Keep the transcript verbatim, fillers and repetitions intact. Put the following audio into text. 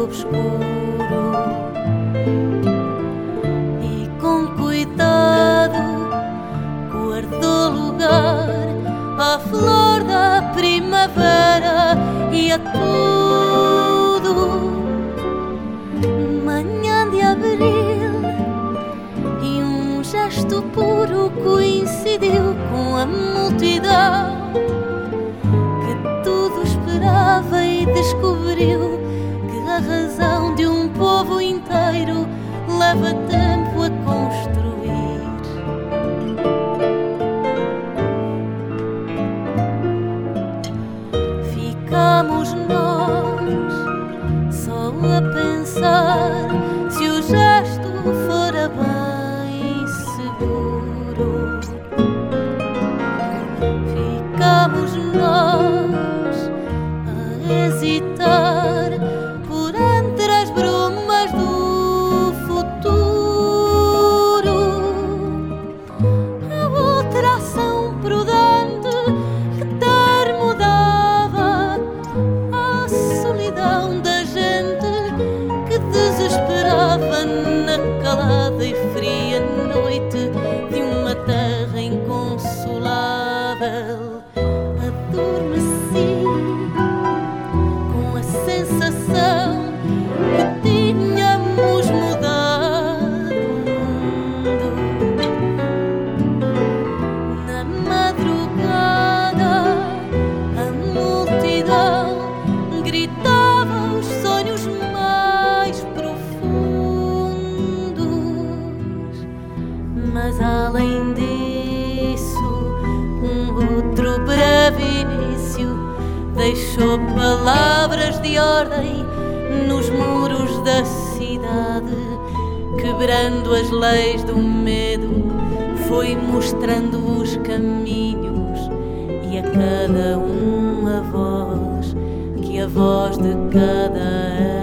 obscuro e com cuidado guardou lugar à flor da primavera e a tudo. Manhã de abril e um gesto puro coincidiu com a multidão que tudo esperava e descobriu que a razão de um povo inteiro leva tempo a construir. Ficamos nós só a pensar se o gesto fora bem seguro. Ficamos nós a hesitar por entre as brumas do futuro. A outra ação prudente que termo dava à solidão da gente que desesperava na calada e fria noite de uma terra inconsolável. Adormeci com a sensação que tínhamos mudado o mundo. Na madrugada a multidão gritava os sonhos mais profundos, mas além disso um outro breve início deixou palavras de ordem nos muros da cidade, quebrando as leis do medo, foi mostrando os caminhos e a cada um a voz, que a voz de cada